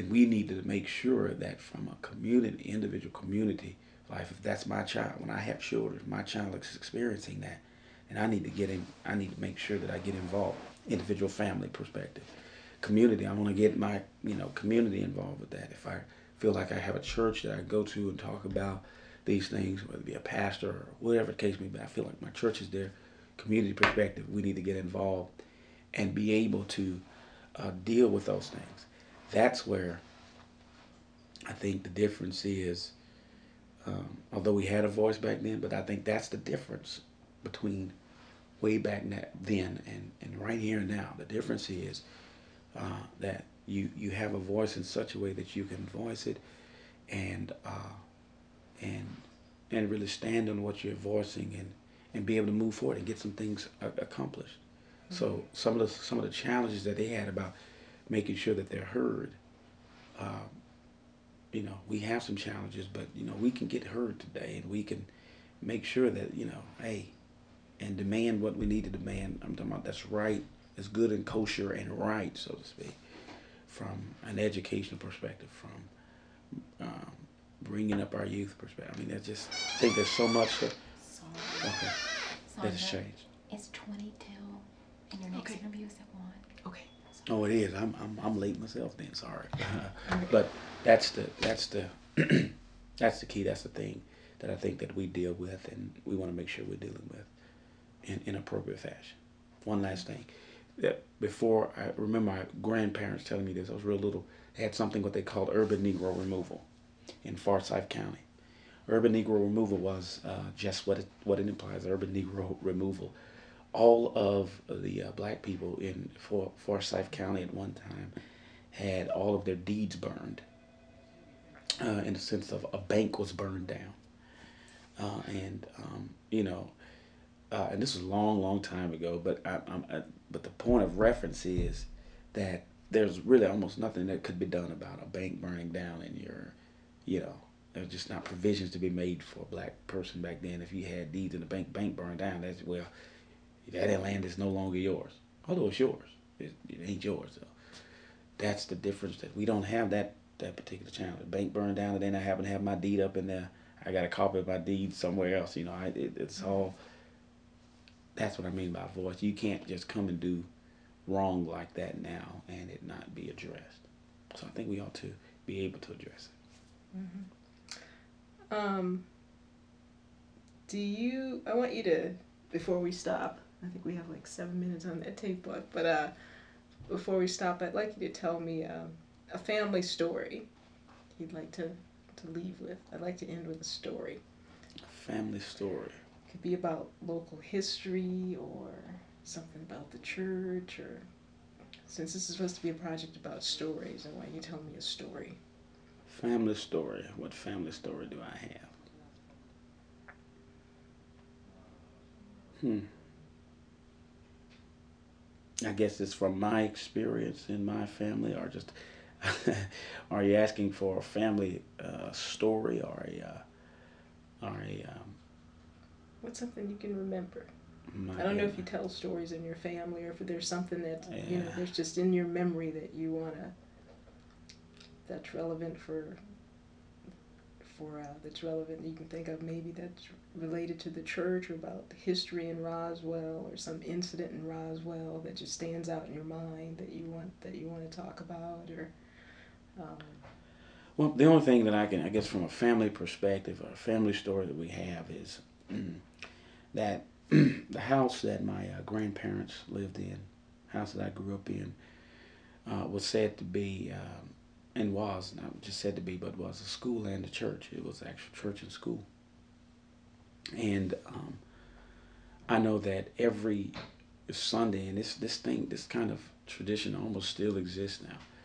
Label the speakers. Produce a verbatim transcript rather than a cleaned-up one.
Speaker 1: And we need to make sure that from a community, individual community life, if that's my child, when I have children, my child is experiencing that, and I need to get in, I need to make sure that I get involved, individual family perspective. Community, I want to get my, you know, community involved with that. If I feel like I have a church that I go to and talk about these things, whether it be a pastor or whatever the case may be, I feel like my church is there. Community perspective, we need to get involved and be able to uh, deal with those things. That's where I think the difference is, um, although we had a voice back then, but I think that's the difference between way back then and, and right here and now. The difference is uh, that you, you have a voice in such a way that you can voice it and uh, and and really stand on what you're voicing and, and be able to move forward and get some things a- accomplished. Mm-hmm. So some of the some of the challenges that they had about making sure that they're heard, uh, you know, we have some challenges, but you know, we can get heard today, and we can make sure that, you know, hey, and demand what we need to demand. I'm talking about that's right, that's good and kosher and right, so to speak, from an educational perspective, from um, bringing up our youth perspective. I mean, I just think there's so much that,
Speaker 2: Sorry.
Speaker 1: okay, that has changed.
Speaker 2: It's twenty-two, and your next
Speaker 3: Okay.
Speaker 2: interview is at one.
Speaker 3: Okay.
Speaker 1: Oh, it is. I'm I'm I'm late myself then. Sorry, but that's the that's the that's the key. That's the thing that I think that we deal with, and we want to make sure we're dealing with in in appropriate fashion. One last thing, that before I remember my grandparents telling me this. I was real little. They had something what they called urban Negro removal in Forsyth County. Urban Negro removal was uh, just what it what it implies. Urban Negro removal. All of the uh, black people in For, Forsyth County at one time had all of their deeds burned, uh, in the sense of a bank was burned down, uh, and um, you know, uh, and this was a long, long time ago. But I, I'm, I, but the point of reference is that there's really almost nothing that could be done about a bank burning down in your, you know, there's just not provisions to be made for a black person back then. If you had deeds in the bank, bank burned down, that's well, that land is no longer yours. Although it's yours, it, it ain't yours though. That's the difference. That we don't have that that particular challenge. The bank burned down, and then I happen to have my deed up in there. I got a copy of my deed somewhere else. You know, I, it, it's all. That's what I mean by voice. You can't just come and do wrong like that now and it not be addressed. So I think we ought to be able to address it.
Speaker 3: Mm-hmm. Um. Do you? I want you to, before we stop. I think we have like seven minutes on that tape book, but uh, before we stop, I'd like you to tell me uh, a family story you'd like to, to leave with. I'd like to end with a story.
Speaker 1: A family story.
Speaker 3: It could be about local history or something about the church, or since this is supposed to be a project about stories, I want you to tell me a story.
Speaker 1: Family story. What family story do I have? Hmm. I guess it's from my experience in my family, or just are you asking for a family uh, story or a uh, or a um,
Speaker 3: What's something you can remember?
Speaker 1: my,
Speaker 3: I don't know if you tell stories in your family, or if there's something that you know
Speaker 1: Yeah.
Speaker 3: there's just in your memory that you wanna that's relevant for for uh, that's relevant that you can think of, maybe that's related to the church, or about the history in Roswell, or some incident in Roswell that just stands out in your mind that you want that you want to talk about, or um,
Speaker 1: Well, the only thing that I can, I guess, from a family perspective or a family story that we have is mm, that the house that my uh, grandparents lived in, house that I grew up in, uh, was said to be, um, and was, not just said to be, but was a school and a church. It was actual church and school. And um, I know that every Sunday, and this, this thing, this kind of tradition almost still exists now.